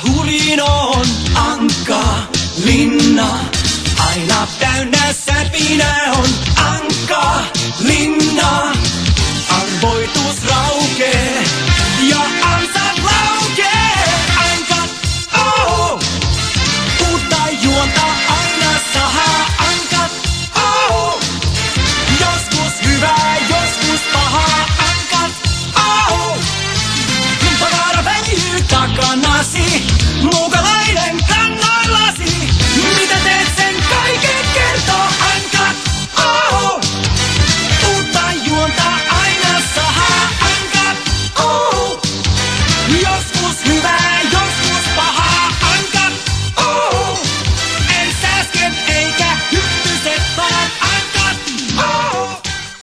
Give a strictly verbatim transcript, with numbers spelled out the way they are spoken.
Hurin on Ankka linna, aina täynnä säpinä on Ankka linna.